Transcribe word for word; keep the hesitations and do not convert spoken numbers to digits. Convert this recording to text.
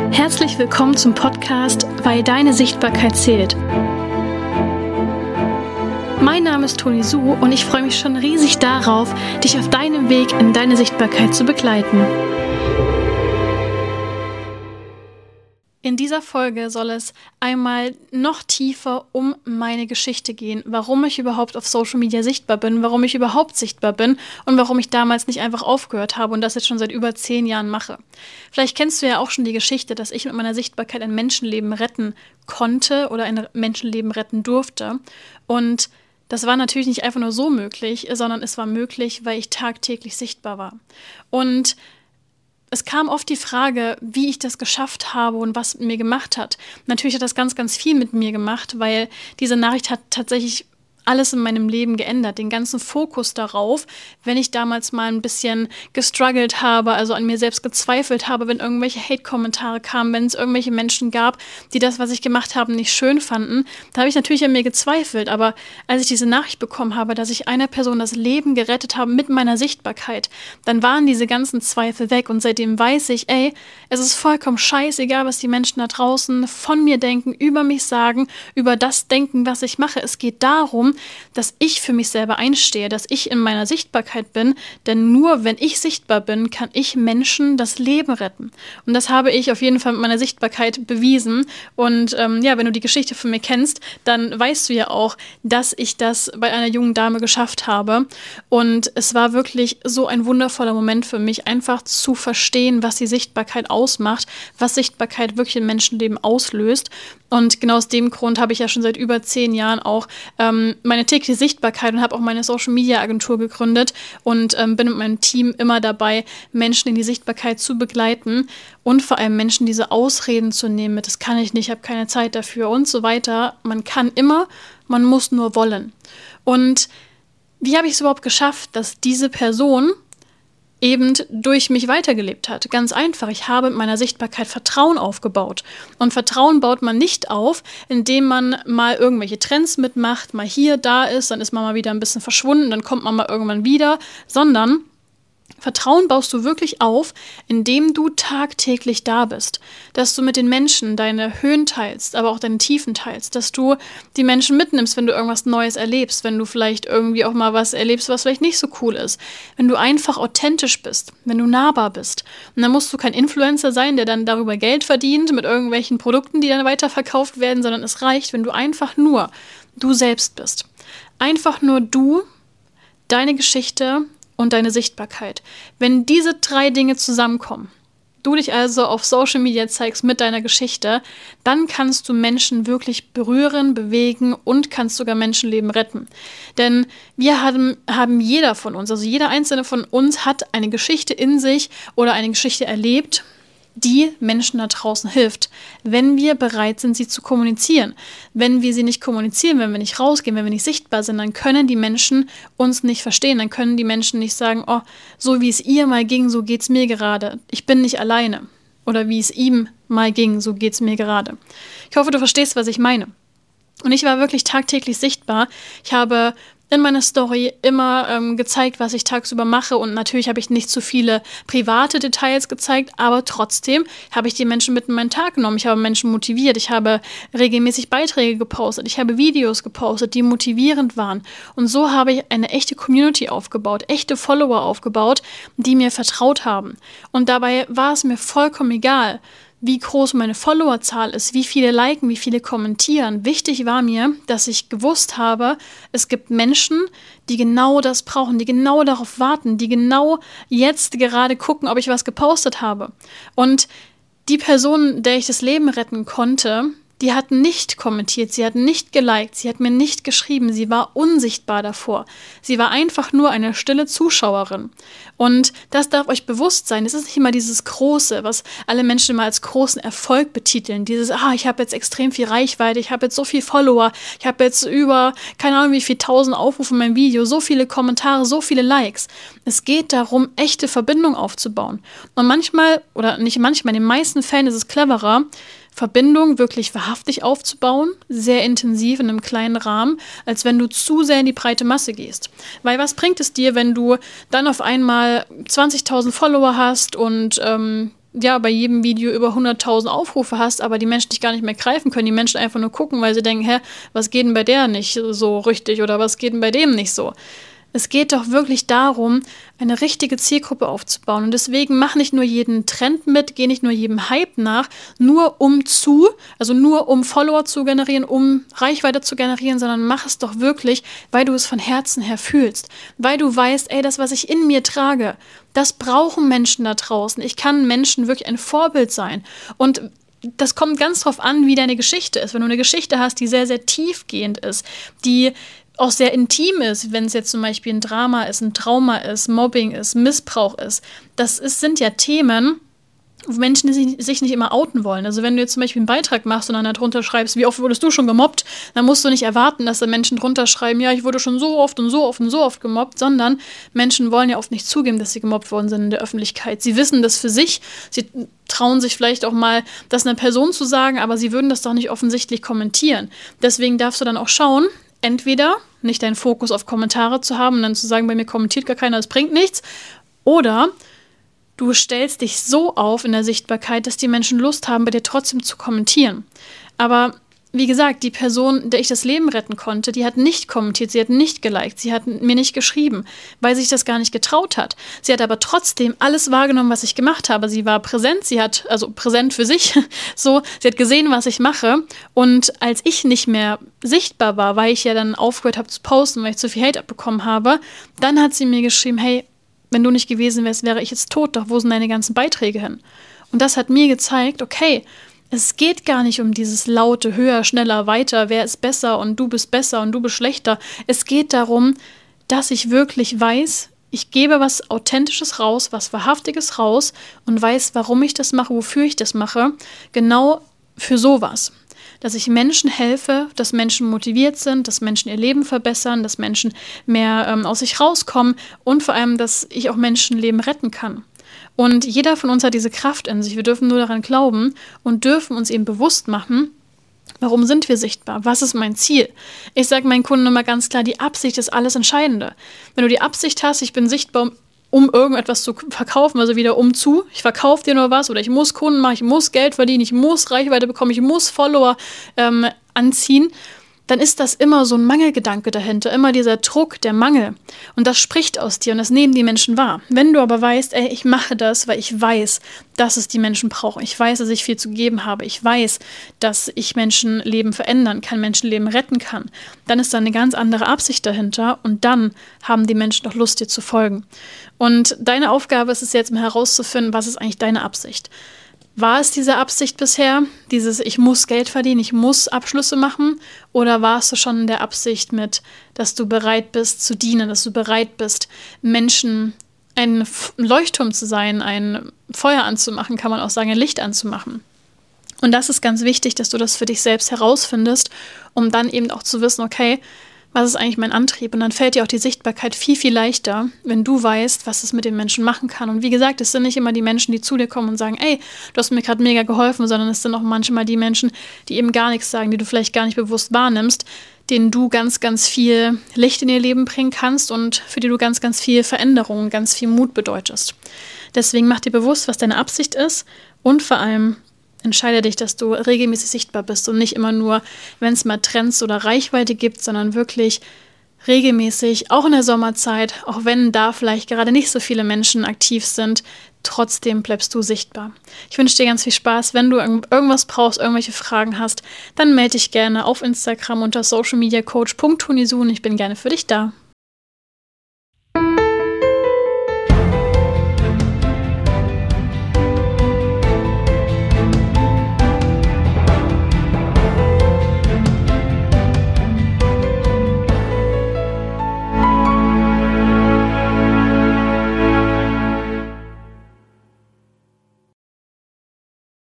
Herzlich willkommen zum Podcast Weil deine Sichtbarkeit zählt. Mein Name ist Toni Su und ich freue mich schon riesig darauf, dich auf deinem Weg in deine Sichtbarkeit zu begleiten. In dieser Folge soll es einmal noch tiefer um meine Geschichte gehen, warum ich überhaupt auf Social Media sichtbar bin, warum ich überhaupt sichtbar bin und warum ich damals nicht einfach aufgehört habe und das jetzt schon seit über zehn Jahren mache. Vielleicht kennst du ja auch schon die Geschichte, dass ich mit meiner Sichtbarkeit ein Menschenleben retten konnte oder ein Menschenleben retten durfte. Und das war natürlich nicht einfach nur so möglich, sondern es war möglich, weil ich tagtäglich sichtbar war. Und es kam oft die Frage, wie ich das geschafft habe und was mit mir gemacht hat. Natürlich hat das ganz, ganz viel mit mir gemacht, weil diese Nachricht hat tatsächlich alles in meinem Leben geändert, den ganzen Fokus darauf, wenn ich damals mal ein bisschen gestruggelt habe, also an mir selbst gezweifelt habe, wenn irgendwelche Hate-Kommentare kamen, wenn es irgendwelche Menschen gab, die das, was ich gemacht habe, nicht schön fanden, da habe ich natürlich an mir gezweifelt, aber als ich diese Nachricht bekommen habe, dass ich einer Person das Leben gerettet habe mit meiner Sichtbarkeit, dann waren diese ganzen Zweifel weg und seitdem weiß ich, ey, es ist vollkommen scheißegal, was die Menschen da draußen von mir denken, über mich sagen, über das denken, was ich mache. Es geht darum, dass ich für mich selber einstehe, dass ich in meiner Sichtbarkeit bin, denn nur wenn ich sichtbar bin, kann ich Menschen das Leben retten. Und das habe ich auf jeden Fall mit meiner Sichtbarkeit bewiesen. Und ähm, ja, wenn du die Geschichte von mir kennst, dann weißt du ja auch, dass ich das bei einer jungen Dame geschafft habe. Und es war wirklich so ein wundervoller Moment für mich, einfach zu verstehen, was die Sichtbarkeit ausmacht, was Sichtbarkeit wirklich im Menschenleben auslöst. Und genau aus dem Grund habe ich ja schon seit über zehn Jahren auch ähm, meine tägliche Sichtbarkeit und habe auch meine Social-Media-Agentur gegründet und ähm, bin mit meinem Team immer dabei, Menschen in die Sichtbarkeit zu begleiten und vor allem Menschen diese Ausreden zu nehmen mit, das kann ich nicht, ich habe keine Zeit dafür und so weiter. Man kann immer, man muss nur wollen. Und wie habe ich es überhaupt geschafft, dass diese Person eben durch mich weitergelebt hat. Ganz einfach, ich habe mit meiner Sichtbarkeit Vertrauen aufgebaut. Und Vertrauen baut man nicht auf, indem man mal irgendwelche Trends mitmacht, mal hier, da ist, dann ist man mal wieder ein bisschen verschwunden, dann kommt man mal irgendwann wieder, sondern Vertrauen baust du wirklich auf, indem du tagtäglich da bist, dass du mit den Menschen deine Höhen teilst, aber auch deine Tiefen teilst, dass du die Menschen mitnimmst, wenn du irgendwas Neues erlebst, wenn du vielleicht irgendwie auch mal was erlebst, was vielleicht nicht so cool ist, wenn du einfach authentisch bist, wenn du nahbar bist. Und dann musst du kein Influencer sein, der dann darüber Geld verdient mit irgendwelchen Produkten, die dann weiterverkauft werden, sondern es reicht, wenn du einfach nur du selbst bist. Einfach nur du, deine Geschichte und deine Sichtbarkeit. Wenn diese drei Dinge zusammenkommen, du dich also auf Social Media zeigst mit deiner Geschichte, dann kannst du Menschen wirklich berühren, bewegen und kannst sogar Menschenleben retten. Denn wir haben, haben jeder von uns, also jeder einzelne von uns hat eine Geschichte in sich oder eine Geschichte erlebt, die Menschen da draußen hilft, wenn wir bereit sind, sie zu kommunizieren. Wenn wir sie nicht kommunizieren, wenn wir nicht rausgehen, wenn wir nicht sichtbar sind, dann können die Menschen uns nicht verstehen. Dann können die Menschen nicht sagen, oh, so wie es ihr mal ging, so geht's mir gerade. Ich bin nicht alleine. Oder wie es ihm mal ging, so geht's mir gerade. Ich hoffe, du verstehst, was ich meine. Und ich war wirklich tagtäglich sichtbar. Ich habe in meiner Story immer ähm, gezeigt, was ich tagsüber mache und natürlich habe ich nicht zu viele private Details gezeigt, aber trotzdem habe ich die Menschen mit in meinen Tag genommen. Ich habe Menschen motiviert, ich habe regelmäßig Beiträge gepostet, ich habe Videos gepostet, die motivierend waren und so habe ich eine echte Community aufgebaut, echte Follower aufgebaut, die mir vertraut haben und dabei war es mir vollkommen egal, wie groß meine Followerzahl ist, wie viele liken, wie viele kommentieren. Wichtig war mir, dass ich gewusst habe, es gibt Menschen, die genau das brauchen, die genau darauf warten, die genau jetzt gerade gucken, ob ich was gepostet habe. Und die Person, der ich das Leben retten konnte, die hat nicht kommentiert, sie hat nicht geliked, sie hat mir nicht geschrieben, sie war unsichtbar davor. Sie war einfach nur eine stille Zuschauerin. Und das darf euch bewusst sein, es ist nicht immer dieses Große, was alle Menschen immer als großen Erfolg betiteln. Dieses, ah, ich habe jetzt extrem viel Reichweite, ich habe jetzt so viel Follower, ich habe jetzt über, keine Ahnung wie viel tausend Aufrufe in meinem Video, so viele Kommentare, so viele Likes. Es geht darum, echte Verbindung aufzubauen. Und manchmal, oder nicht manchmal, in den meisten Fällen ist es cleverer, Verbindung wirklich wahrhaftig aufzubauen, sehr intensiv in einem kleinen Rahmen, als wenn du zu sehr in die breite Masse gehst. Weil was bringt es dir, wenn du dann auf einmal zwanzigtausend Follower hast und ähm, ja, bei jedem Video über hunderttausend Aufrufe hast, aber die Menschen dich gar nicht mehr greifen können, die Menschen einfach nur gucken, weil sie denken, hä, was geht denn bei der nicht so richtig oder was geht denn bei dem nicht so? Es geht doch wirklich darum, eine richtige Zielgruppe aufzubauen. Und deswegen mach nicht nur jeden Trend mit, geh nicht nur jedem Hype nach, nur um zu, also nur um Follower zu generieren, um Reichweite zu generieren, sondern mach es doch wirklich, weil du es von Herzen her fühlst. Weil du weißt, ey, das, was ich in mir trage, das brauchen Menschen da draußen. Ich kann Menschen wirklich ein Vorbild sein. Und das kommt ganz drauf an, wie deine Geschichte ist. Wenn du eine Geschichte hast, die sehr, sehr tiefgehend ist, die auch sehr intim ist, wenn es jetzt zum Beispiel ein Drama ist, ein Trauma ist, Mobbing ist, Missbrauch ist. Das ist, sind ja Themen, wo Menschen sich nicht immer outen wollen. Also wenn du jetzt zum Beispiel einen Beitrag machst und dann darunter schreibst, wie oft wurdest du schon gemobbt, dann musst du nicht erwarten, dass da Menschen drunter schreiben, ja, ich wurde schon so oft und so oft und so oft gemobbt, sondern Menschen wollen ja oft nicht zugeben, dass sie gemobbt worden sind in der Öffentlichkeit. Sie wissen das für sich, sie trauen sich vielleicht auch mal, das einer Person zu sagen, aber sie würden das doch nicht offensichtlich kommentieren. Deswegen darfst du dann auch schauen, entweder nicht deinen Fokus auf Kommentare zu haben und dann zu sagen, bei mir kommentiert gar keiner, das bringt nichts. Oder du stellst dich so auf in der Sichtbarkeit, dass die Menschen Lust haben, bei dir trotzdem zu kommentieren. Aber wie gesagt, die Person, der ich das Leben retten konnte, die hat nicht kommentiert, sie hat nicht geliked, sie hat mir nicht geschrieben, weil sie sich das gar nicht getraut hat. Sie hat aber trotzdem alles wahrgenommen, was ich gemacht habe. Sie war präsent, sie hat, also präsent für sich, so, sie hat gesehen, was ich mache. Und als ich nicht mehr sichtbar war, weil ich ja dann aufgehört habe zu posten, weil ich zu viel Hate abbekommen habe, dann hat sie mir geschrieben, hey, wenn du nicht gewesen wärst, wäre ich jetzt tot, doch wo sind deine ganzen Beiträge hin? Und das hat mir gezeigt, okay, es geht gar nicht um dieses laute, höher, schneller, weiter, wer ist besser und du bist besser und du bist schlechter. Es geht darum, dass ich wirklich weiß, ich gebe was Authentisches raus, was Wahrhaftiges raus und weiß, warum ich das mache, wofür ich das mache, genau für sowas. Dass ich Menschen helfe, dass Menschen motiviert sind, dass Menschen ihr Leben verbessern, dass Menschen mehr ähm, aus sich rauskommen und vor allem, dass ich auch Menschenleben retten kann. Und jeder von uns hat diese Kraft in sich. Wir dürfen nur daran glauben und dürfen uns eben bewusst machen, warum sind wir sichtbar? Was ist mein Ziel? Ich sage meinen Kunden immer ganz klar, die Absicht ist alles Entscheidende. Wenn du die Absicht hast, ich bin sichtbar, um irgendetwas zu verkaufen, also wieder um zu, ich verkaufe dir nur was oder ich muss Kunden machen, ich muss Geld verdienen, ich muss Reichweite bekommen, ich muss Follower ähm, anziehen, dann ist das immer so ein Mangelgedanke dahinter, immer dieser Druck, der Mangel. Und das spricht aus dir und das nehmen die Menschen wahr. Wenn du aber weißt, ey, ich mache das, weil ich weiß, dass es die Menschen brauchen. Ich weiß, dass ich viel zu geben habe. Ich weiß, dass ich Menschenleben verändern kann, Menschenleben retten kann. Dann ist da eine ganz andere Absicht dahinter und dann haben die Menschen doch Lust, dir zu folgen. Und deine Aufgabe ist es jetzt mal herauszufinden, was ist eigentlich deine Absicht? War es diese Absicht bisher, dieses ich muss Geld verdienen, ich muss Abschlüsse machen? Oder warst du schon in der Absicht mit, dass du bereit bist zu dienen, dass du bereit bist, Menschen ein Leuchtturm zu sein, ein Feuer anzumachen, kann man auch sagen, ein Licht anzumachen? Und das ist ganz wichtig, dass du das für dich selbst herausfindest, um dann eben auch zu wissen, okay, was ist eigentlich mein Antrieb? Und dann fällt dir auch die Sichtbarkeit viel, viel leichter, wenn du weißt, was es mit den Menschen machen kann. Und wie gesagt, es sind nicht immer die Menschen, die zu dir kommen und sagen, ey, du hast mir gerade mega geholfen, sondern es sind auch manchmal die Menschen, die eben gar nichts sagen, die du vielleicht gar nicht bewusst wahrnimmst, denen du ganz, ganz viel Licht in ihr Leben bringen kannst und für die du ganz, ganz viel Veränderung, ganz viel Mut bedeutest. Deswegen mach dir bewusst, was deine Absicht ist und vor allem entscheide dich, dass du regelmäßig sichtbar bist und nicht immer nur, wenn es mal Trends oder Reichweite gibt, sondern wirklich regelmäßig, auch in der Sommerzeit, auch wenn da vielleicht gerade nicht so viele Menschen aktiv sind, trotzdem bleibst du sichtbar. Ich wünsche dir ganz viel Spaß. Wenn du irgendwas brauchst, irgendwelche Fragen hast, dann melde dich gerne auf Instagram unter socialmediacoach punkt tunisun. Ich bin gerne für dich da.